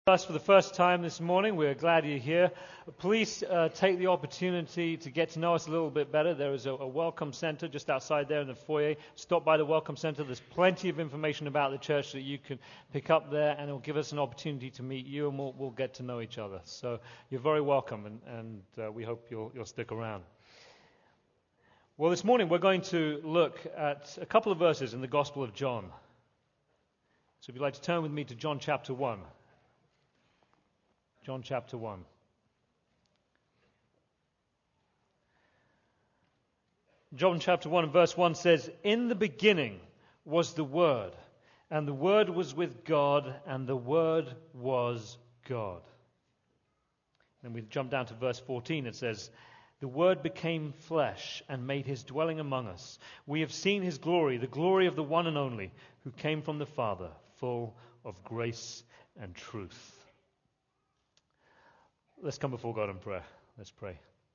Us for the first time this morning. We're glad you're here. Please take the opportunity to get to know us a little bit better. There is a welcome center just outside there in the foyer. Stop by the welcome center. There's plenty of information about the church that you can pick up there, and it'll give us an opportunity to meet you, and we'll get to know each other. So you're very welcome, and we hope you'll stick around. Well, this morning we're going to look at a couple of verses in the Gospel of John. So if you'd like to turn with me to John chapter 1. John chapter 1. John chapter 1 and verse 1 says, "In the beginning was the Word, and the Word was with God, and the Word was God." Then we jump down to verse 14. It says, "The Word became flesh and made his dwelling among us. We have seen his glory, the glory of the one and only, who came from the Father, full of grace and truth." Let's come before God in prayer. Let's pray.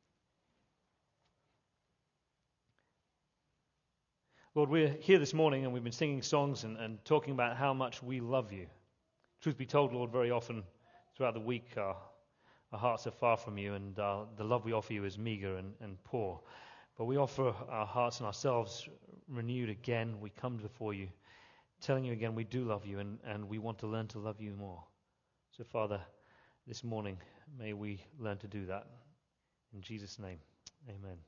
Lord, we're here this morning and we've been singing songs and talking about how much we love you. Truth be told, Lord, very often throughout the week our hearts are far from you, and the love we offer you is meager and poor. But we offer our hearts and ourselves renewed again. We come before you telling you again we do love you, and we want to learn to love you more. So, Father, this morning, may we learn to do that. In Jesus' name, amen.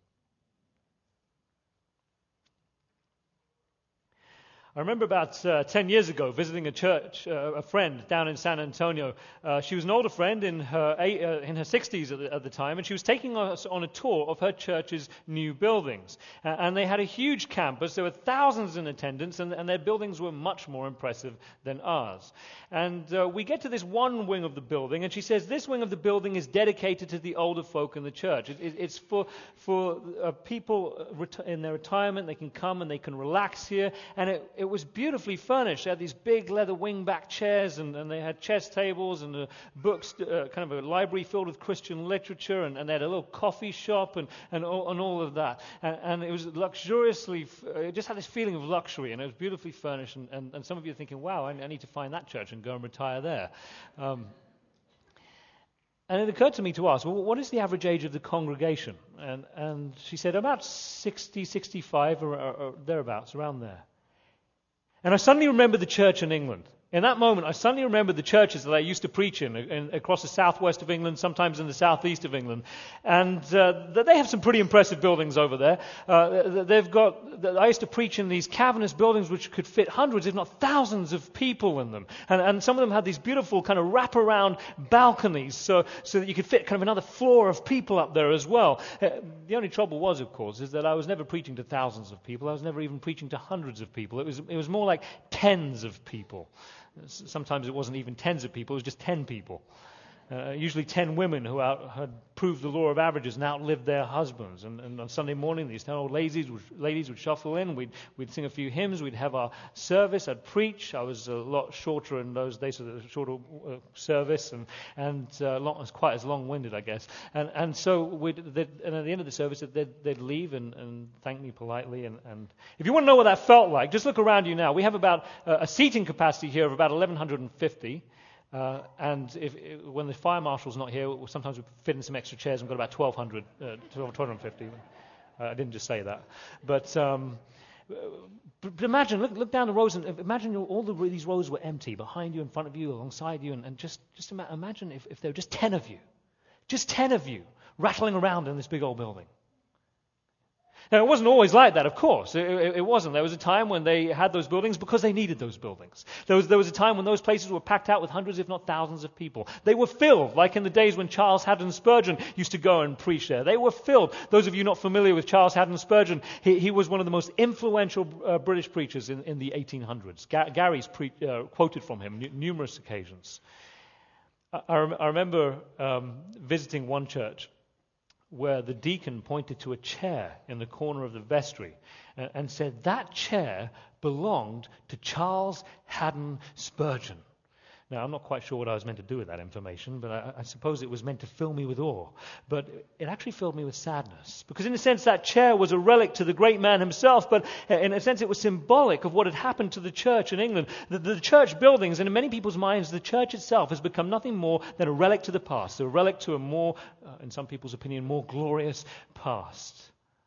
I remember about 10 years ago visiting a church, a friend down in San Antonio. She was an older friend in her 60s at the time, and she was taking us on a tour of her church's new buildings. And they had a huge campus. There were thousands in attendance, and their buildings were much more impressive than ours. And we get to this one wing of the building, and she says this wing of the building is dedicated to the older folk in the church. It's for people in their retirement. They can come and they can relax here, and it was beautifully furnished. They had these big leather wing-back chairs, and they had chess tables and books, kind of a library filled with Christian literature, and they had a little coffee shop and all of that. And it was luxuriously, it just had this feeling of luxury, and it was beautifully furnished. And some of you are thinking, wow, I need to find that church and go and retire there. And it occurred to me to ask, well, what is the average age of the congregation? And she said about 60, 65 or thereabouts, around there. And I suddenly remembered the church in England. In that moment, I suddenly remembered the churches that I used to preach in across the southwest of England, sometimes in the southeast of England. And they have some pretty impressive buildings over there. I used to preach in these cavernous buildings which could fit hundreds, if not thousands of people in them. And some of them had these beautiful kind of wraparound balconies so that you could fit kind of another floor of people up there as well. The only trouble was, of course, is that I was never preaching to thousands of people. I was never even preaching to hundreds of people. It was more like tens of people. Sometimes it wasn't even tens of people, it was just 10 people. Usually 10 women who had proved the law of averages and outlived their husbands. And on Sunday morning, these 10 old ladies would shuffle in, we'd sing a few hymns, we'd have our service, I'd preach. I was a lot shorter in those days, so a shorter service, and not quite as long-winded, I guess. And so and at the end of the service, they'd leave and thank me politely. And if you want to know what that felt like, just look around you now. We have about a seating capacity here of about 1,150. And when the fire marshal's not here, sometimes we fit in some extra chairs and we've got about 1,250. I didn't just say that. But imagine, look down the rows, and imagine these rows were empty, behind you, in front of you, alongside you, and just imagine if there were just 10 of you, rattling around in this big old building. Now, it wasn't always like that, of course. It wasn't. There was a time when they had those buildings because they needed those buildings. There was a time when those places were packed out with hundreds, if not thousands of people. They were filled, like in the days when Charles Haddon Spurgeon used to go and preach there. They were filled. Those of you not familiar with Charles Haddon Spurgeon, he was one of the most influential British preachers in the 1800s. Gary's quoted from him numerous occasions. I remember visiting one church where the deacon pointed to a chair in the corner of the vestry and said that chair belonged to Charles Haddon Spurgeon. Now, I'm not quite sure what I was meant to do with that information, but I suppose it was meant to fill me with awe. But it actually filled me with sadness. Because in a sense, that chair was a relic to the great man himself, but in a sense, it was symbolic of what had happened to the church in England. The church buildings, and in many people's minds, the church itself has become nothing more than a relic to the past, a relic to a more, in some people's opinion, more glorious past.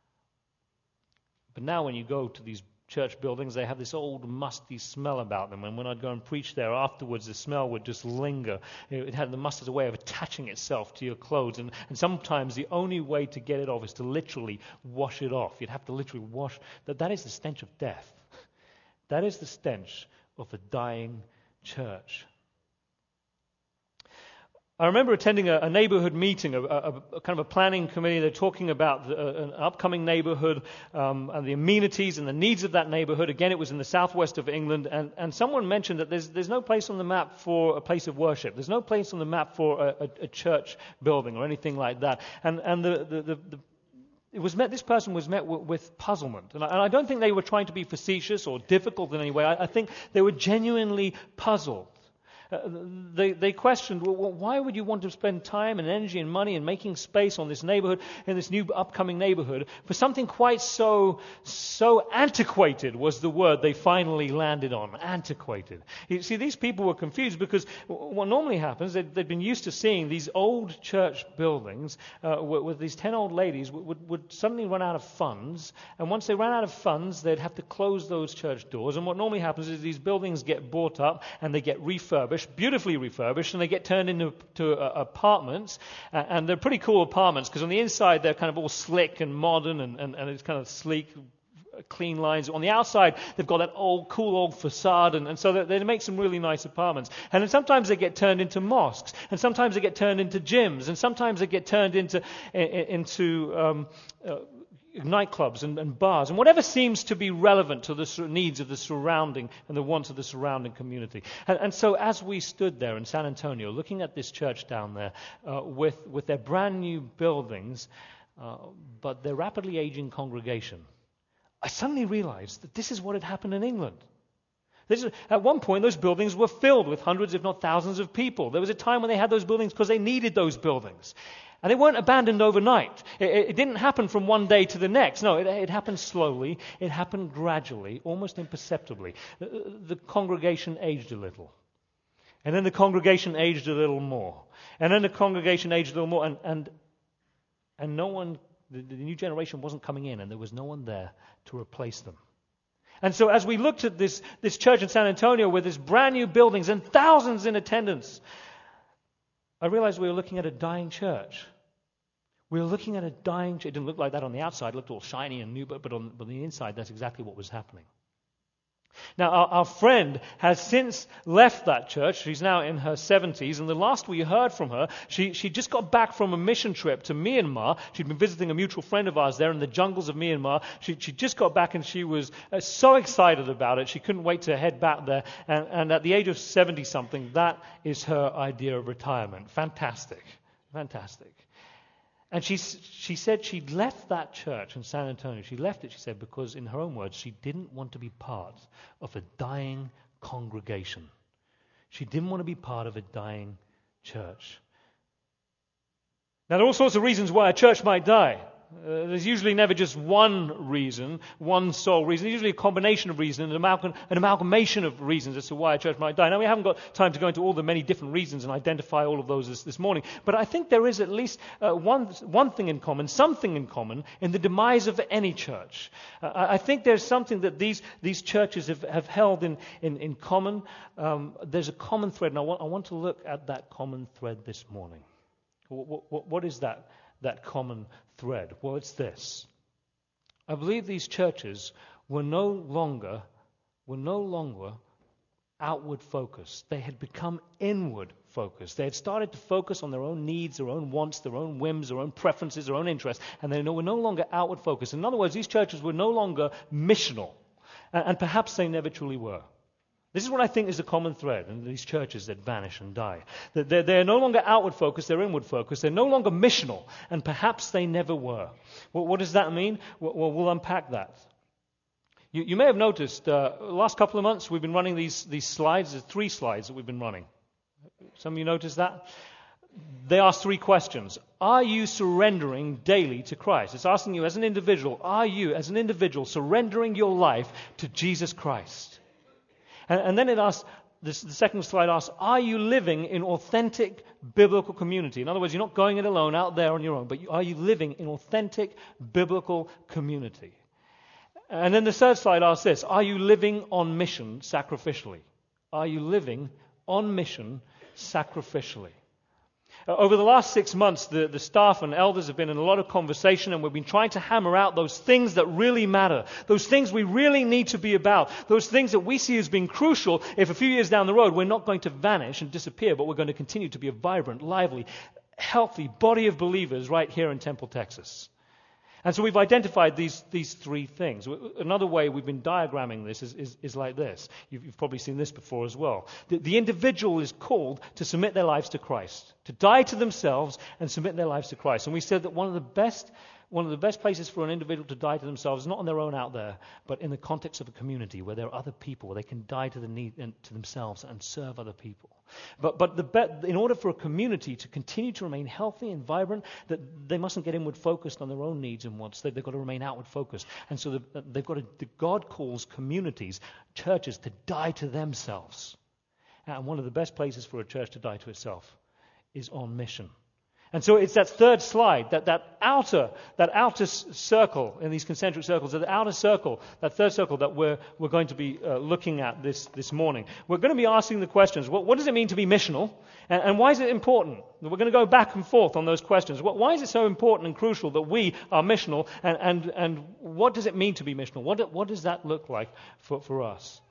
But now when you go to these church buildings, they have this old musty smell about them, and when I'd go and preach there afterwards, the smell would just linger. It had the must as a way of attaching itself to your clothes, and sometimes the only way to get it off is to literally wash it off. You'd have to literally wash. That is the stench of death. That is the stench of a dying church. I remember attending a neighborhood meeting, a kind of a planning committee. They're talking about an upcoming neighborhood and the amenities and the needs of that neighborhood. Again, it was in the southwest of England, and someone mentioned that there's no place on the map for a place of worship. There's no place on the map for a church building or anything like that. And this person was met with puzzlement. And I don't think they were trying to be facetious or difficult in any way. I think they were genuinely puzzled. They questioned, well, why would you want to spend time and energy and money in making space on this neighborhood, in this new upcoming neighborhood, for something quite so antiquated was the word they finally landed on, antiquated. You see, these people were confused because what normally happens, they'd been used to seeing these old church buildings with these 10 old ladies would suddenly run out of funds, and once they ran out of funds, they'd have to close those church doors, and what normally happens is these buildings get bought up and they get refurbished, beautifully refurbished, and they get turned into apartments, and they're pretty cool apartments because on the inside they're kind of all slick and modern and it's kind of sleek, clean lines. On the outside they've got that cool old facade, and so they make some really nice apartments. And then sometimes they get turned into mosques, and sometimes they get turned into gyms, and sometimes they get turned into nightclubs and bars, and whatever seems to be relevant to the needs of the surrounding and the wants of the surrounding community. And so as we stood there in San Antonio, looking at this church down there with their brand new buildings, but their rapidly aging congregation, I suddenly realized that this is what had happened in England. At one point, those buildings were filled with hundreds, if not thousands, of people. There was a time when they had those buildings because they needed those buildings. And they weren't abandoned overnight. It didn't happen from one day to the next. No, it happened slowly. It happened gradually, almost imperceptibly. The congregation aged a little. And then the congregation aged a little more. And then the congregation aged a little more. And no one, the new generation wasn't coming in, and there was no one there to replace them. And so as we looked at this church in San Antonio with its brand new buildings and thousands in attendance, I realized we were looking at a dying church. We were looking at a dying church. It didn't look like that on the outside. It looked all shiny and new, but on the inside, that's exactly what was happening. Now, our friend has since left that church. She's now in her 70s, and the last we heard from her, she just got back from a mission trip to Myanmar. She'd been visiting a mutual friend of ours there in the jungles of Myanmar. She just got back, and she was so excited about it. She couldn't wait to head back there, and at the age of 70-something, that is her idea of retirement. Fantastic. And she said she'd left that church in San Antonio. She left it, she said, because, in her own words, she didn't want to be part of a dying congregation. She didn't want to be part of a dying church. Now, there are all sorts of reasons why a church might die. There's usually never just one reason, one sole reason. There's usually a combination of reasons, an amalgamation of reasons as to why a church might die. Now, we haven't got time to go into all the many different reasons and identify all of those this morning, but I think there is at least one thing in common, something in common, in the demise of any church. I think there's something that these churches have held in common. There's a common thread, and I want to look at that common thread this morning. What is that common thread? Well, it's this. I believe these churches were no longer outward focused. They had become inward focused. They had started to focus on their own needs, their own wants, their own whims, their own preferences, their own interests, and they were no longer outward focused. In other words, these churches were no longer missional, and perhaps they never truly were. This is what I think is a common thread in these churches that vanish and die. That they're no longer outward focused, they're inward focused. They're no longer missional, and perhaps they never were. Well, what does that mean? Well, we'll unpack that. You may have noticed, the last couple of months we've been running these slides. There's 3 slides that we've been running. Some of you noticed that? They ask 3 questions. Are you surrendering daily to Christ? It's asking you as an individual, are you as an individual surrendering your life to Jesus Christ? And then it asks, the second slide asks, are you living in authentic biblical community? In other words, you're not going it alone out there on your own, but are you living in authentic biblical community? And then the third slide asks this, are you living on mission sacrificially? Are you living on mission sacrificially? Over the last 6 months, the staff and elders have been in a lot of conversation, and we've been trying to hammer out those things that really matter, those things we really need to be about, those things that we see as being crucial if a few years down the road we're not going to vanish and disappear, but we're going to continue to be a vibrant, lively, healthy body of believers right here in Temple, Texas. And so we've identified these 3 things. Another way we've been diagramming this is like this. You've probably seen this before as well. The individual is called to submit their lives to Christ, to die to themselves and submit their lives to Christ. And we said that one of the best places for an individual to die to themselves is not on their own out there, but in the context of a community where there are other people, where they can die to themselves and serve other people. But in order for a community to continue to remain healthy and vibrant, that they mustn't get inward focused on their own needs and wants. They've got to remain outward focused. And so God calls communities, churches, to die to themselves. And one of the best places for a church to die to itself is on mission. And so it's that third slide, that outer circle in these concentric circles, that outer circle, that third circle that we're going to be looking at this morning. We're going to be asking the questions, what does it mean to be missional? And why is it important? We're going to go back and forth on those questions. Why is it so important and crucial that we are missional? And what does it mean to be missional? What does that look like for us?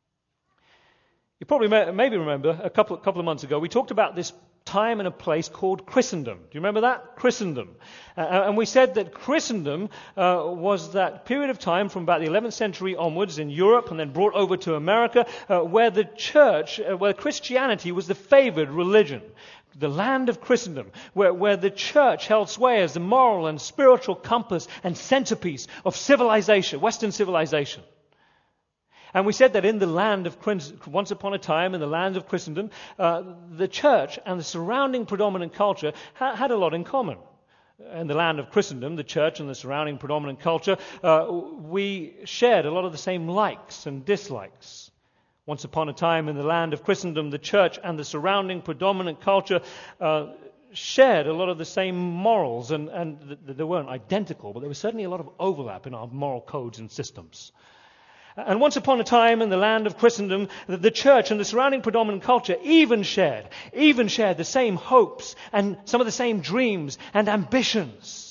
You probably maybe remember a couple of months ago, we talked about this time and a place called Christendom. Do you remember that? Christendom. And we said that Christendom was that period of time from about the 11th century onwards in Europe and then brought over to America where the church, where Christianity was the favored religion. The land of Christendom, where the church held sway as the moral and spiritual compass and centerpiece of civilization, Western civilization. And we said that in the land of once upon a time, in the land of Christendom, the church and the surrounding predominant culture had a lot in common. In the land of Christendom, the church and the surrounding predominant culture, we shared a lot of the same likes and dislikes. Once upon a time, in the land of Christendom, the church and the surrounding predominant culture shared a lot of the same morals, and they weren't identical, but there was certainly a lot of overlap in our moral codes and systems. And once upon a time in the land of Christendom, the church and the surrounding predominant culture even shared the same hopes and some of the same dreams and ambitions.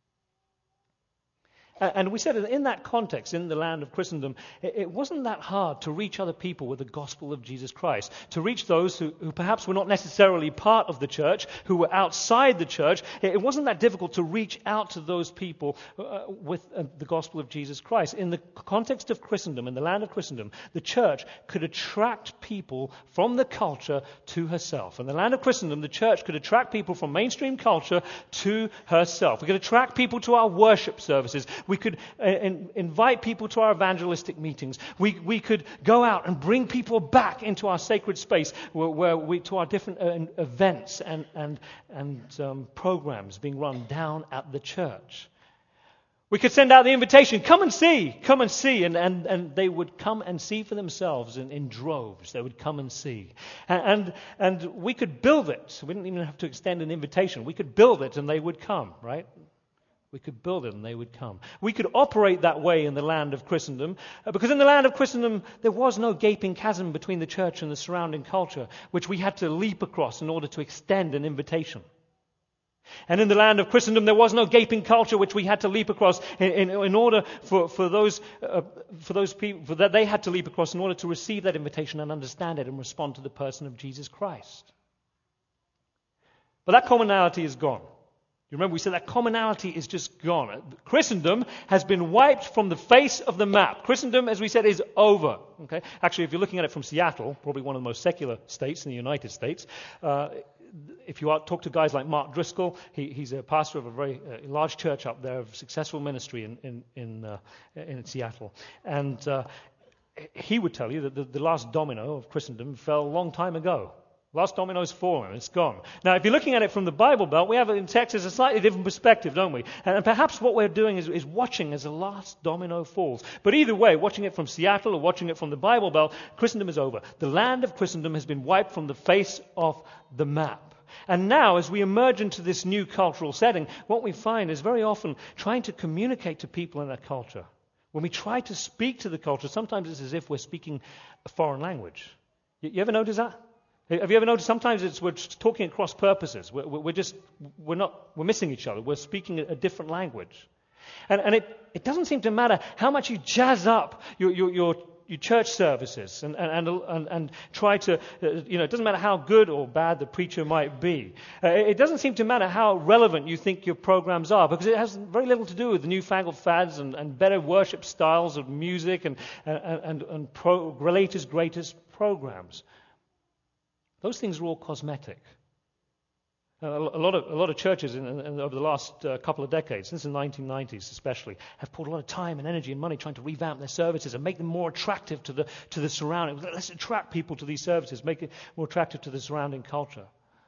And we said that in that context, in the land of Christendom, it wasn't that hard to reach other people with the gospel of Jesus Christ, to reach those who perhaps were not necessarily part of the church, who were outside the church. It wasn't that difficult to reach out to those people with the gospel of Jesus Christ. In the context of Christendom, in the land of Christendom, the church could attract people from the culture to herself. In the land of Christendom, the church could attract people from mainstream culture to herself. We could attract people to our worship services. We could invite people to our evangelistic meetings. We could go out and bring people back into our sacred space to our different events and programs being run down at the church. We could send out the invitation, come and see, and they would come and see for themselves in droves. They would come and see. And we could build it. We didn't even have to extend an invitation. We could build it and they would come, right? We could build it and they would come. We could operate that way in the land of Christendom because in the land of Christendom there was no gaping chasm between the church and the surrounding culture which we had to leap across in order to extend an invitation. And in the land of Christendom there was no gaping culture which we had to leap across in order for those people that they had to leap across in order to receive that invitation and understand it and respond to the person of Jesus Christ. But that commonality is gone. You remember we said that commonality is just gone. Christendom has been wiped from the face of the map. Christendom, as we said, is over. Okay? Actually, if you're looking at it from Seattle, probably one of the most secular states in the United States, if you talk to guys like Mark Driscoll, he's a pastor of a very large church up there, of successful ministry in Seattle. And he would tell you that the last domino of Christendom fell a long time ago. Last domino's fallen, it's gone. Now, if you're looking at it from the Bible Belt, we have it in Texas a slightly different perspective, don't we? And perhaps what we're doing is watching as the last domino falls. But either way, watching it from Seattle or watching it from the Bible Belt, Christendom is over. The land of Christendom has been wiped from the face of the map. And now, as we emerge into this new cultural setting, what we find is very often trying to communicate to people in that culture. When we try to speak to the culture, sometimes it's as if we're speaking a foreign language. You ever notice that? Have you ever noticed sometimes we're just talking at cross purposes? We're missing each other. We're speaking a different language. And it doesn't seem to matter how much you jazz up your church services and try to, it doesn't matter how good or bad the preacher might be. It doesn't seem to matter how relevant you think your programs are, because it has very little to do with the newfangled fads and better worship styles of music and latest, greatest programs. Those things are all cosmetic. A lot of churches over the last couple of decades, since the 1990s especially, have poured a lot of time and energy and money trying to revamp their services and make them more attractive to the surrounding. Let's attract people to these services, make it more attractive to the surrounding culture.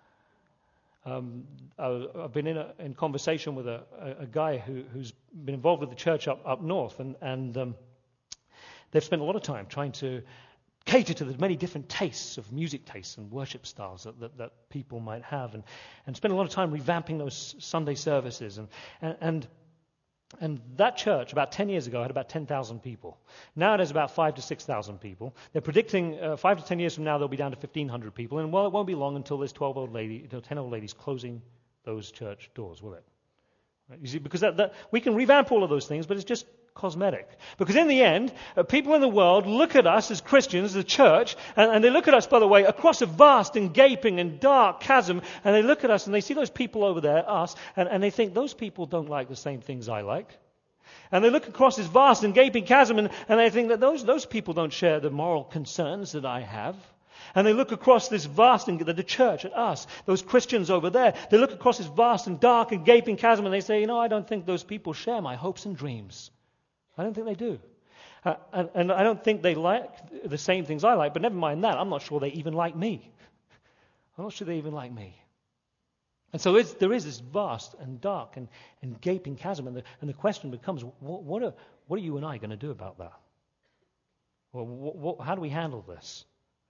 I've been in conversation with a guy who's been involved with the church up north, and they've spent a lot of time trying to cater to the many different tastes of music tastes and worship styles that people might have, and spend a lot of time revamping those Sunday services. And that church, about 10 years ago, had about 10,000 people. Now it has about 5,000 to 6,000 people. They're predicting 5 to 10 years from now they'll be down to 1,500 people. And well, it won't be long until there's 10 old ladies closing those church doors, will it? Right? You see, because we can revamp all of those things, but it's just cosmetic. Because in the end, people in the world look at us as Christians, the church, and they look at us, by the way, across a vast and gaping and dark chasm, and they look at us and they see those people over there, us, and they think those people don't like the same things I like. And they look across this vast and gaping chasm and they think that those people don't share the moral concerns that I have. And they look across this vast, and the church at us, those Christians over there, they look across this vast and dark and gaping chasm and they say, I don't think those people share my hopes and dreams. I don't think they do. And I don't think they like the same things I like, but never mind that. I'm not sure they even like me. I'm not sure they even like me. And so there is this vast and dark and gaping chasm, and the question becomes, what are you and I going to do about that? Well, how do we handle this?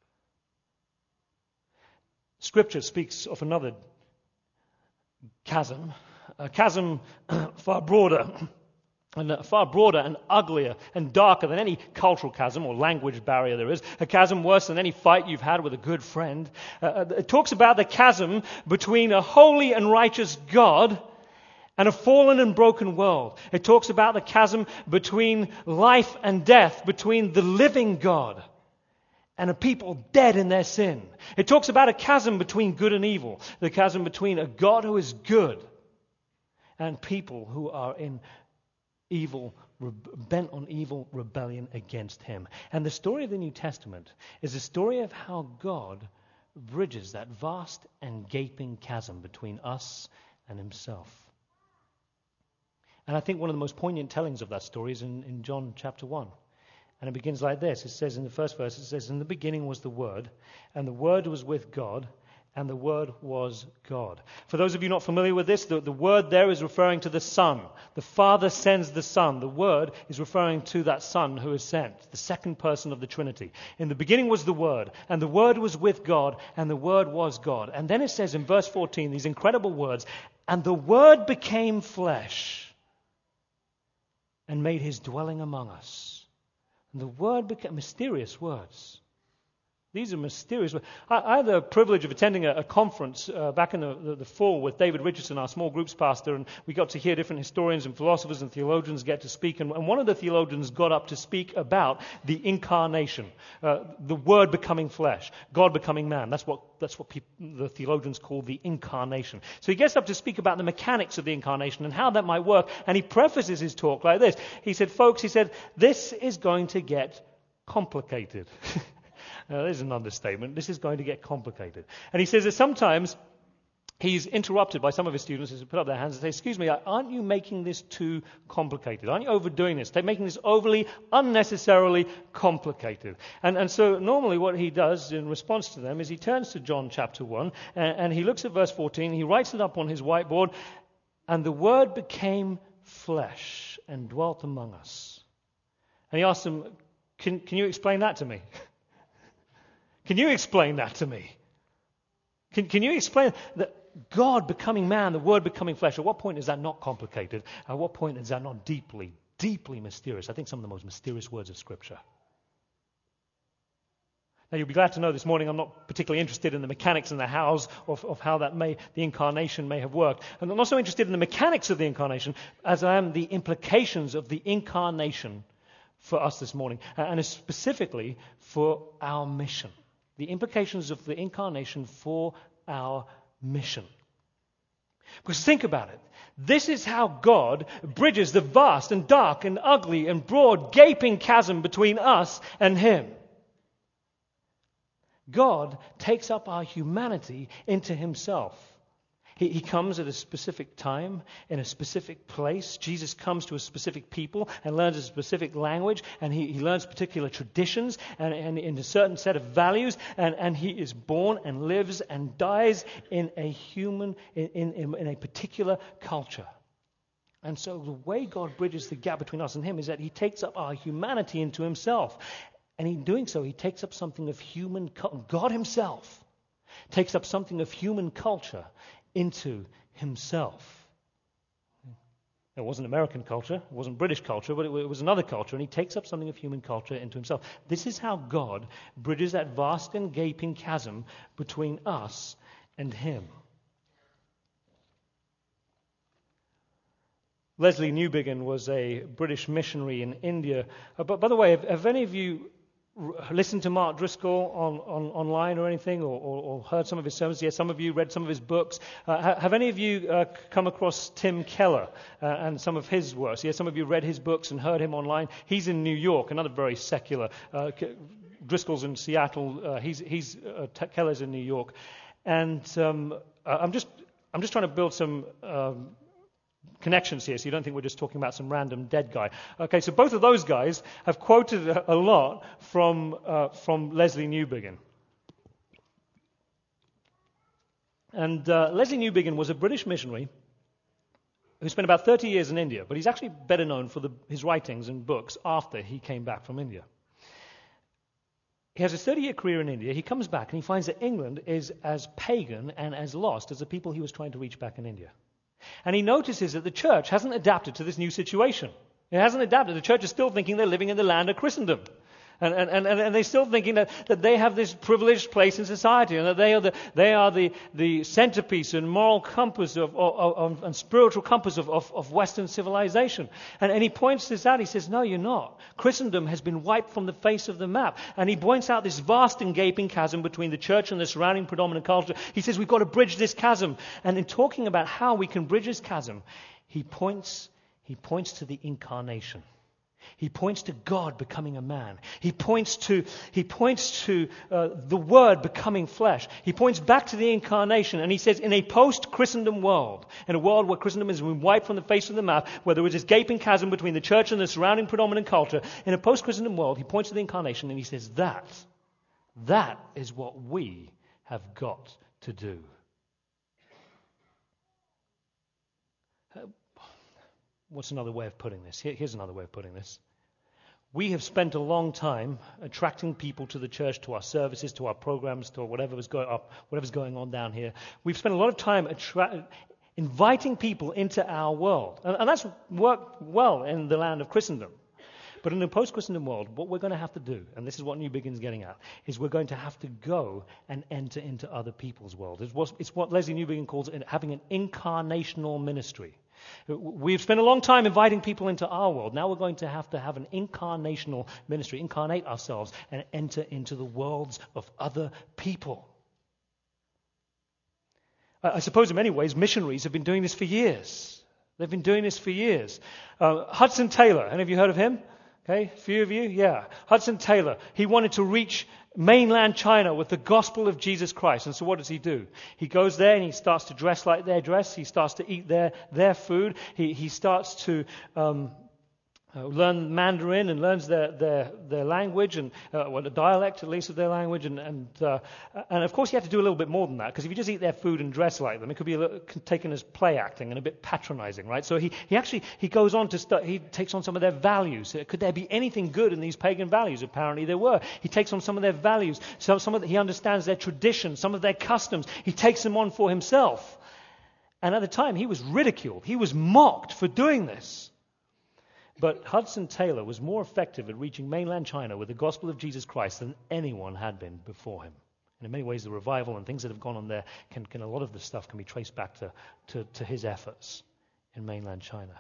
Scripture speaks of another chasm, a chasm far broader and uglier and darker than any cultural chasm or language barrier there is, a chasm worse than any fight you've had with a good friend. It talks about the chasm between a holy and righteous God and a fallen and broken world. It talks about the chasm between life and death, between the living God and a people dead in their sin. It talks about a chasm between good and evil, the chasm between a God who is good and people who are in evil, bent on evil rebellion against him. And the story of the New Testament is a story of how God bridges that vast and gaping chasm between us and himself. And I think one of the most poignant tellings of that story is in John chapter 1. And it begins like this. It says in the first verse, it says, "In the beginning was the Word, and the Word was with God, and the Word was God." For those of you not familiar with this, the Word there is referring to the Son. The Father sends the Son. The Word is referring to that Son who is sent, the second person of the Trinity. In the beginning was the Word, and the Word was with God, and the Word was God. And then it says in verse 14, these incredible words, "And the Word became flesh and made his dwelling among us." And the Word became mysterious words. These are mysterious words. I had the privilege of attending a conference back in the fall with David Richardson, our small groups pastor, and we got to hear different historians and philosophers and theologians get to speak. And one of the theologians got up to speak about the incarnation, the Word becoming flesh, God becoming man. That's what the theologians call the incarnation. So he gets up to speak about the mechanics of the incarnation and how that might work. And he prefaces his talk like this. He said, "Folks," he said, "this is going to get complicated." Now, there's an understatement. This is going to get complicated. And he says that sometimes he's interrupted by some of his students who put up their hands and say, excuse me, aren't you making this too complicated? Aren't you overdoing this? They're making this overly, unnecessarily complicated. And so normally what he does in response to them is he turns to John chapter 1 and he looks at verse 14, he writes it up on his whiteboard, and the Word became flesh and dwelt among us. And he asks them, can you explain that to me? Can you explain that to me? Can you explain that God becoming man, the Word becoming flesh? At what point is that not complicated? At what point is that not deeply, deeply mysterious? I think some of the most mysterious words of Scripture. Now, you'll be glad to know this morning I'm not particularly interested in the mechanics and the hows of how the incarnation may have worked. And I'm not so interested in the mechanics of the incarnation as I am the implications of the incarnation for us this morning, and specifically for our mission. The implications of the incarnation for our mission. Because think about it. This is how God bridges the vast and dark and ugly and broad gaping chasm between us and Him. God takes up our humanity into Himself. He comes at a specific time, in a specific place. Jesus comes to a specific people and learns a specific language, and he learns particular traditions and in a certain set of values, and he is born and lives and dies in a human, in a particular culture. And so the way God bridges the gap between us and Him is that He takes up our humanity into Himself. And in doing so, He takes up something of human culture. God Himself takes up something of human culture into Himself. It wasn't American culture, it wasn't British culture, but it was another culture, and He takes up something of human culture into Himself. This is how God bridges that vast and gaping chasm between us and Him. Leslie Newbigin was a British missionary in India. But by the way, have any of you listened to Mark Driscoll online or anything, or heard some of his sermons? Yes, some of you read some of his books. Have any of you come across Tim Keller and some of his works? Yes, some of you read his books and heard him online. He's in New York, another very secular. Driscoll's in Seattle. Keller's in New York, and I'm just trying to build some connections here, so you don't think we're just talking about some random dead guy. Okay, so both of those guys have quoted a lot from Leslie Newbigin. And Leslie Newbigin was a British missionary who spent about 30 years in India, but he's actually better known for his writings and books after he came back from India. He has a 30-year career in India. He comes back and he finds that England is as pagan and as lost as the people he was trying to reach back in India. And he notices that the church hasn't adapted to this new situation. It hasn't adapted. The church is still thinking they're living in the land of Christendom. And they're still thinking that they have this privileged place in society, and that they are the centerpiece and moral compass and spiritual compass of Western civilization. And he points this out. He says, no, you're not. Christendom has been wiped from the face of the map. And he points out this vast and gaping chasm between the church and the surrounding predominant culture. He says we've got to bridge this chasm. And in talking about how we can bridge this chasm, he points to the incarnation. He points to God becoming a man. He points to the Word becoming flesh. He points back to the incarnation, and he says, in a post-Christendom world, in a world where Christendom has been wiped from the face of the map, where there is this gaping chasm between the church and the surrounding predominant culture, in a post-Christendom world, he points to the incarnation, and he says, that is what we have got to do. What's another way of putting this? Here's another way of putting this. We have spent a long time attracting people to the church, to our services, to our programs, to whatever's going on down here. We've spent a lot of time inviting people into our world. And that's worked well in the land of Christendom. But in the post-Christendom world, what we're going to have to do, and this is what Newbigin's getting at, is we're going to have to go and enter into other people's world. It's what Leslie Newbigin calls having an incarnational ministry. We've spent a long time inviting people into our world. Now we're going to have an incarnational ministry, incarnate ourselves, and enter into the worlds of other people. I suppose in many ways missionaries have been doing this for years. They've been doing this for years. Hudson Taylor, any of you heard of him? Okay, a few of you? Yeah. Hudson Taylor, he wanted to reach mainland China with the gospel of Jesus Christ. And so what does he do? He goes there and he starts to dress like their dress. He starts to eat their food. He starts to learn Mandarin and learns their language, and well, the dialect at least of their language, and of course you have to do a little bit more than that, because if you just eat their food and dress like them, it could be taken as play acting and a bit patronizing, right? So he goes on to he takes on some of their values. Could there be anything good in these pagan values? Apparently there were. He takes on some of their values. He understands their traditions, some of their customs. He takes them on for himself. And at the time he was ridiculed. He was mocked for doing this. But Hudson Taylor was more effective at reaching mainland China with the gospel of Jesus Christ than anyone had been before him. And in many ways, the revival and things that have gone on there, a lot of the stuff can be traced back to his efforts in mainland China.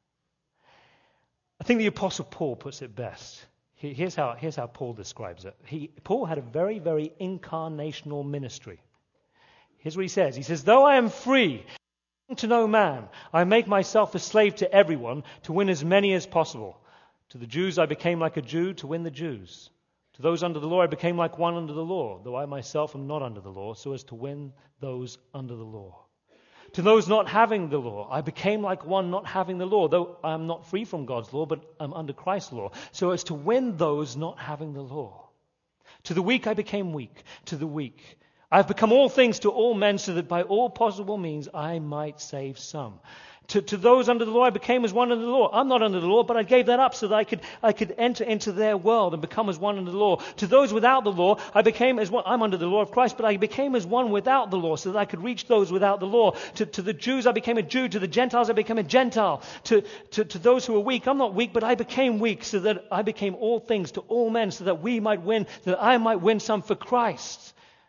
I think the Apostle Paul puts it best. Here's how Paul describes it. Paul had a very, very incarnational ministry. Here's what he says. He says, though I am free to no man, I make myself a slave to everyone to win as many as possible. To the Jews I became like a Jew to win the Jews. To those under the law I became like one under the law, though I myself am not under the law, so as to win those under the law. To those not having the law I became like one not having the law, though I am not free from God's law, but I'm under Christ's law, so as to win those not having the law. To the weak I became weak, to the weak. I have become all things to all men, so that by all possible means I might save some. To those under the law I became as one under the law. I'm not under the law, but I gave that up so that I could enter into their world and become as one under the law. To those without the law I became as one. I'm under the law of Christ, but I became as one without the law so that I could reach those without the law. To the Jews I became a Jew. To the Gentiles I became a Gentile. To those who are weak, I'm not weak, but I became weak so that I became all things to all men, so that we might win, that I might win some for Christ.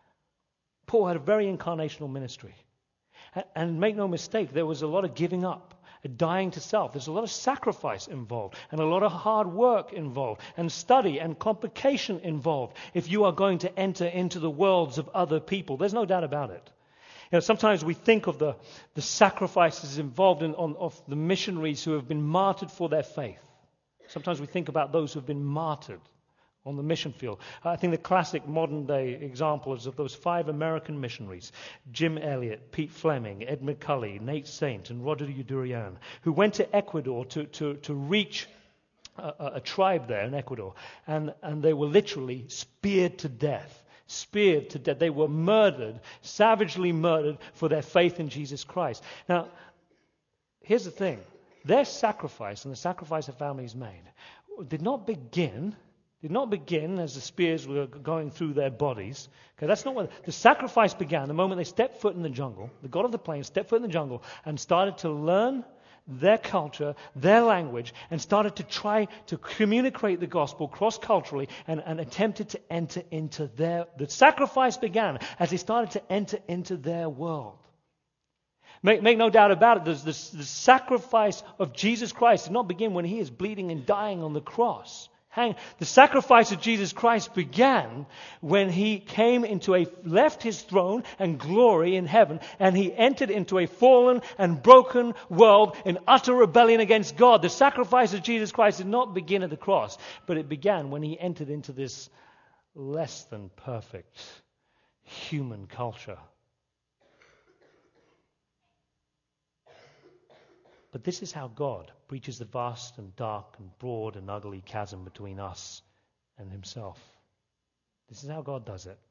Paul had a very incarnational ministry. And make no mistake, there was a lot of giving up, a dying to self. There's a lot of sacrifice involved, and a lot of hard work involved, and study and complication involved if you are going to enter into the worlds of other people. There's no doubt about it. You know, sometimes we think of the sacrifices involved of the missionaries who have been martyred for their faith. Sometimes we think about those who have been martyred on the mission field. I think the classic modern-day example is of those 5 American missionaries, Jim Elliot, Pete Fleming, Ed McCully, Nate Saint, and Roger Durian, who went to Ecuador to reach a tribe there in Ecuador, and they were literally speared to death. Speared to death. They were murdered, savagely murdered for their faith in Jesus Christ. Now, here's the thing. Their sacrifice and the sacrifice of families made did not begin as the spears were going through their bodies. Okay, that's not what the sacrifice began the moment they stepped foot in the jungle. The God of the plains stepped foot in the jungle and started to learn their culture, their language, and started to try to communicate the gospel cross-culturally and attempted to enter into the sacrifice began as they started to enter into their world. Make no doubt about it, the sacrifice of Jesus Christ did not begin when he is bleeding and dying on the cross. The sacrifice of Jesus Christ began when he left his throne and glory in heaven, and he entered into a fallen and broken world in utter rebellion against God. The sacrifice of Jesus Christ did not begin at the cross, but it began when he entered into this less than perfect human culture. But this is how God breaches the vast and dark and broad and ugly chasm between us and himself. This is how God does it.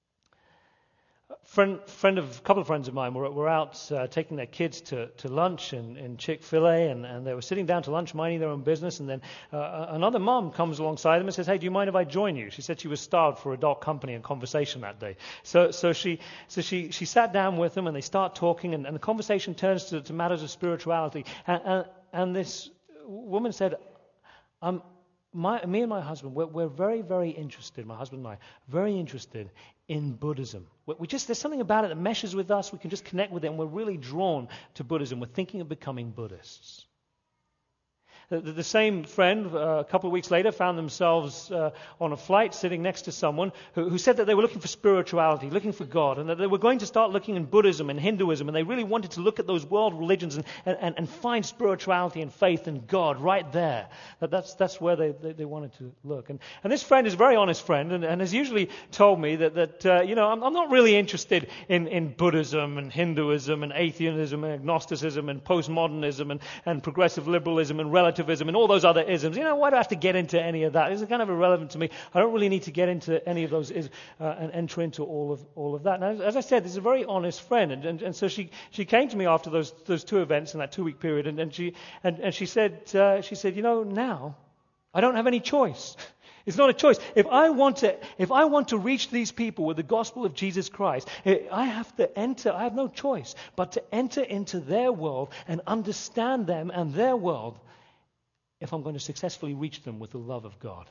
A couple of friends of mine were out taking their kids to lunch in Chick-fil-A, and they were sitting down to lunch, minding their own business, and then another mom comes alongside them and says, "Hey, do you mind if I join you?" She said she was starved for adult company and conversation that day. So she sat down with them, and they start talking, and the conversation turns to matters of spirituality. And this woman said, me and my husband, we're very, very interested, my husband and I, very interested in Buddhism. There's something about it that meshes with us. We can just connect with it, and we're really drawn to Buddhism. We're thinking of becoming Buddhists. The same friend, a couple of weeks later, found themselves on a flight sitting next to someone who said that they were looking for spirituality, looking for God, and that they were going to start looking in Buddhism and Hinduism, and they really wanted to look at those world religions and find spirituality and faith in God right there. That's where they wanted to look. And this friend is a very honest friend, and has usually told me that I'm not really interested in Buddhism and Hinduism and atheism and agnosticism and postmodernism and progressive liberalism and relativism and all those other isms. Why do I have to get into any of that? It's kind of irrelevant to me. I don't really need to get into any of those and enter into all of that. Now, as I said, this is a very honest friend, and so she came to me after those two events in that 2-week period, and she said, now I don't have any choice. It's not a choice. If I want to reach these people with the gospel of Jesus Christ, I have no choice but to enter into their world and understand them and their world if I'm going to successfully reach them with the love of God.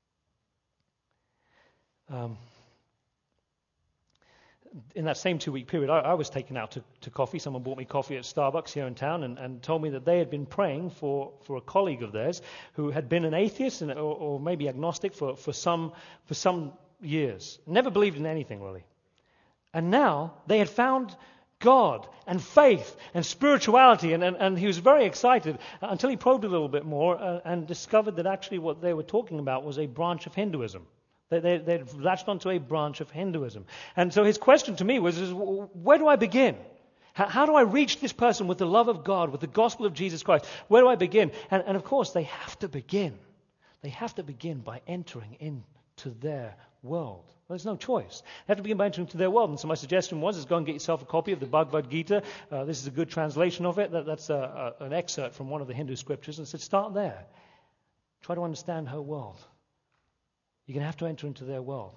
In that same 2-week period, I was taken out to coffee. Someone bought me coffee at Starbucks here in town and told me that they had been praying for a colleague of theirs who had been an atheist or maybe agnostic for some years. Never believed in anything, really. And now they had found God and faith and spirituality, and he was very excited until he probed a little bit more and discovered that actually what they were talking about was a branch of Hinduism. They'd latched onto a branch of Hinduism. And so his question to me was, where do I begin? How do I reach this person with the love of God, with the gospel of Jesus Christ? Where do I begin? And of course, they have to begin. They have to begin by entering into their world. Well, there's no choice. They have to begin by entering into their world. And so my suggestion was, go and get yourself a copy of the Bhagavad Gita. This is a good translation of it. That's an excerpt from one of the Hindu scriptures. And said, start there. Try to understand her world. You're going to have to enter into their world.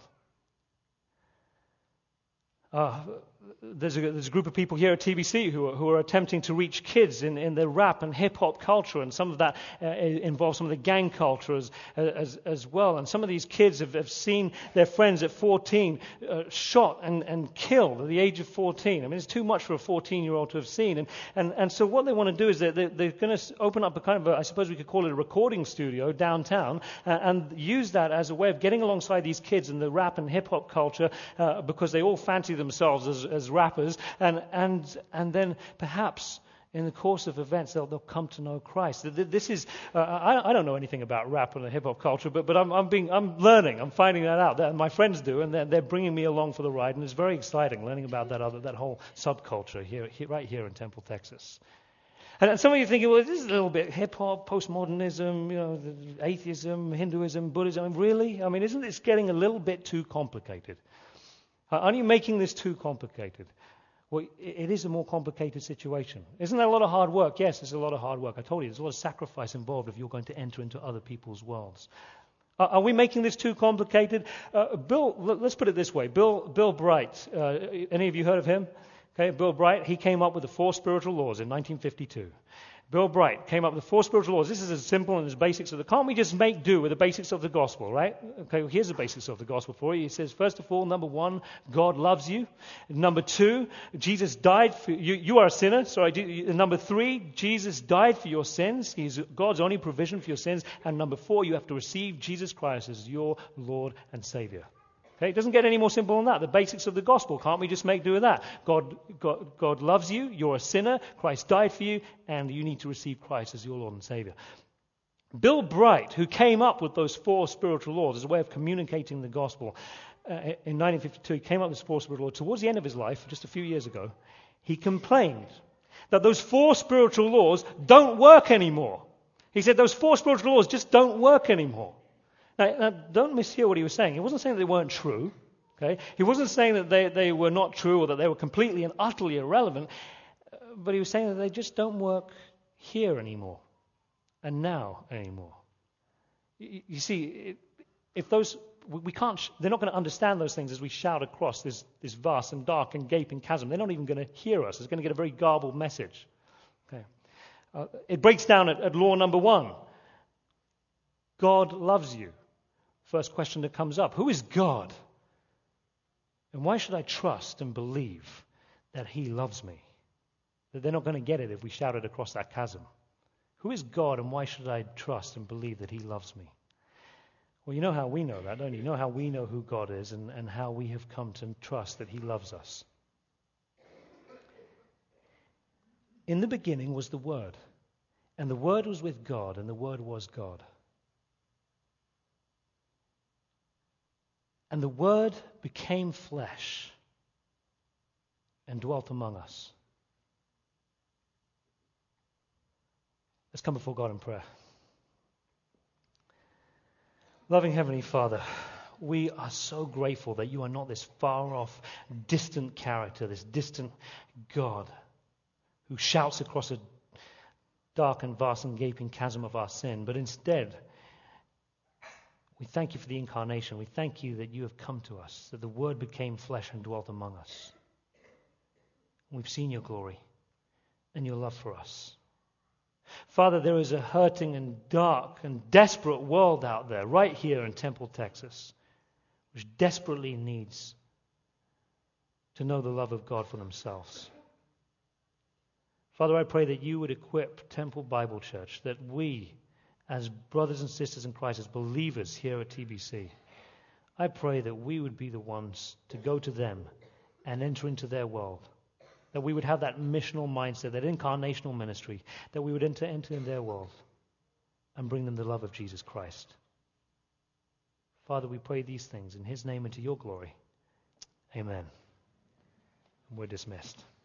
There's a group of people here at TBC who are attempting to reach kids in the rap and hip-hop culture, and some of that involves some of the gang culture as well. And some of these kids have seen their friends at 14 shot and killed at the age of 14. I mean, it's too much for a 14-year-old to have seen. And so what they want to do is they're going to open up a kind of, I suppose we could call it a recording studio downtown, and use that as a way of getting alongside these kids in the rap and hip-hop culture, because they all fancy themselves as rappers, and then perhaps in the course of events they'll come to know Christ. This is I don't know anything about rap and hip hop culture, but I'm learning. I'm finding that out. My friends do, and they're bringing me along for the ride, and it's very exciting learning about that whole subculture here right here in Temple, Texas. And some of you are thinking, well, this is a little bit hip-hop, postmodernism, atheism, Hinduism, Buddhism. I mean, really? I mean, isn't this getting a little bit too complicated? Aren't you making this too complicated? Well, it is a more complicated situation. Isn't that a lot of hard work? Yes, it's a lot of hard work. I told you, there's a lot of sacrifice involved if you're going to enter into other people's worlds. Are we making this too complicated? Let's put it this way. Bill Bright, any of you heard of him? Okay, Bill Bright, he came up with the 4 spiritual laws in 1952. Bill Bright came up with the 4 spiritual laws. This is as simple and as basics of can't we just make do with the basics of the gospel, right? Okay, well, here's the basics of the gospel for you. He says, first of all, number 1, God loves you. Number 2, Jesus died for you. You are a sinner. Number 3, Jesus died for your sins. He's God's only provision for your sins. And number 4, you have to receive Jesus Christ as your Lord and Savior. Okay, it doesn't get any more simple than that. The basics of the gospel, can't we just make do with that? God loves you, you're a sinner, Christ died for you, and you need to receive Christ as your Lord and Savior. Bill Bright, who came up with those 4 spiritual laws as a way of communicating the gospel, in 1952, he came up with 4 spiritual laws. Towards the end of his life, just a few years ago, he complained that those 4 spiritual laws don't work anymore. He said those 4 spiritual laws just don't work anymore. Now, don't mishear what he was saying. He wasn't saying they weren't true. Okay? He wasn't saying that they were not true or that they were completely and utterly irrelevant. But he was saying that they just don't work here anymore and now anymore. You see, if those we can't, they're not going to understand those things as we shout across this vast and dark and gaping chasm. They're not even going to hear us. It's going to get a very garbled message. Okay? It breaks down at law number 1. God loves you. First question that comes up, who is God? And why should I trust and believe that he loves me? That they're not going to get it if we shout it across that chasm. Who is God, and why should I trust and believe that he loves me? Well, you know how we know that, don't you? You know how we know who God is and how we have come to trust that he loves us. In the beginning was the Word, and the Word was with God, and the Word was God. And the Word became flesh and dwelt among us. Let's come before God in prayer. Loving Heavenly Father, we are so grateful that you are not this far-off, distant character, this distant God who shouts across a dark and vast and gaping chasm of our sin, but instead, we thank you for the incarnation. We thank you that you have come to us, that the Word became flesh and dwelt among us. We've seen your glory and your love for us. Father, there is a hurting and dark and desperate world out there, right here in Temple, Texas, which desperately needs to know the love of God for themselves. Father, I pray that you would equip Temple Bible Church, that we, as brothers and sisters in Christ, as believers here at TBC, I pray that we would be the ones to go to them and enter into their world. That we would have that missional mindset, that incarnational ministry, that we would enter in their world and bring them the love of Jesus Christ. Father, we pray these things in his name and to your glory. Amen. We're dismissed.